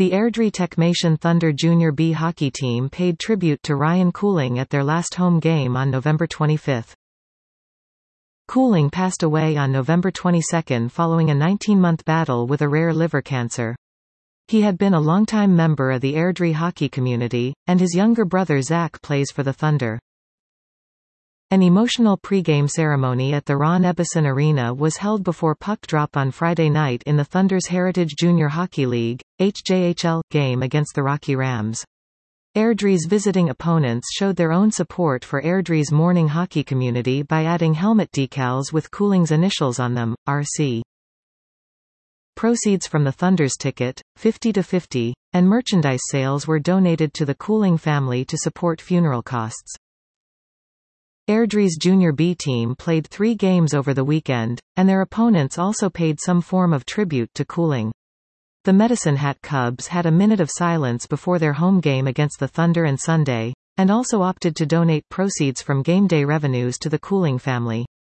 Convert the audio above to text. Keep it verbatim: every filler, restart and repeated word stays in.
The Airdrie Techmation Thunder Junior B hockey team paid tribute to Ryan Cooling at their last home game on November twenty-fifth. Cooling passed away on November twenty-second following a nineteen-month battle with a rare liver cancer. He had been a longtime member of the Airdrie hockey community, and his younger brother Zach plays for the Thunder. An emotional pre-game ceremony at the Ron Ebbison Arena was held before puck drop on Friday night in the Thunder's Heritage Junior Hockey League, H J H L, game against the Rocky Rams. Airdrie's visiting opponents showed their own support for Airdrie's mourning hockey community by adding helmet decals with Cooling's initials on them, R C. Proceeds from the Thunder's ticket, fifty to fifty, and merchandise sales were donated to the Cooling family to support funeral costs. Airdrie's Junior B team played three games over the weekend, and their opponents also paid some form of tribute to Cooling. The Medicine Hat Cubs had a minute of silence before their home game against the Thunder and Sunday, and also opted to donate proceeds from game day revenues to the Cooling family.